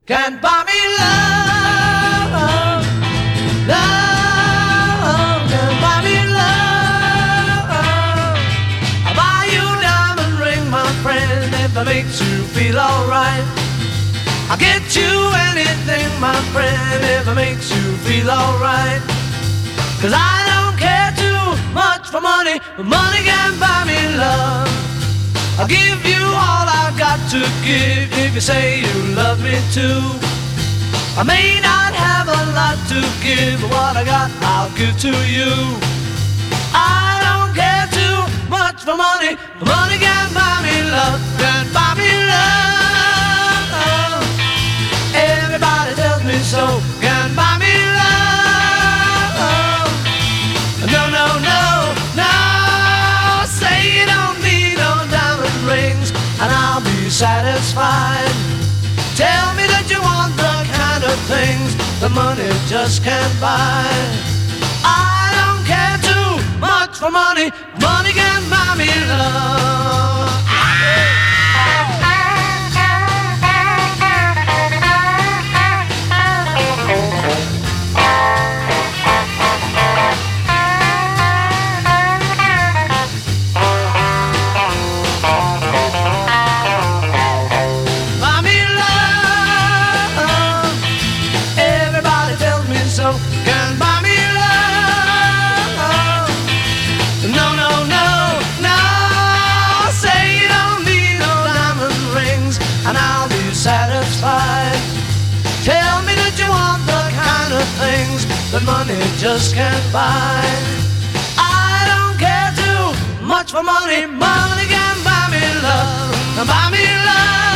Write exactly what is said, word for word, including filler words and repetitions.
can't buy me love. Love can't buy me love. I'll buy you a diamond ring, my friend, if it makes you feel alright. I'll get you anything, my friend, if it makes you feel alright. Cause I don't care too much for money, but money can't buy me love. I'll give you all I've got to give if you say you love me too. I may not have a lot to give, but what I got I'll give to you. I don't care too much for money, but money can't buy me love, can't buy me love. Everybody tells me so, can't buy me love. No, no, no, no. Say you don't need no diamond rings and I'll be satisfied. Tell me that you want the kind of things that money just can't buy. I don't care too much for money, money can't buy me love. Can't buy me love. No, no, no, no. Say you don't need no diamond rings and I'll be satisfied. Tell me that you want the kind of things that money just can't buy. I don't care too much for money, money can buy me love, buy me love.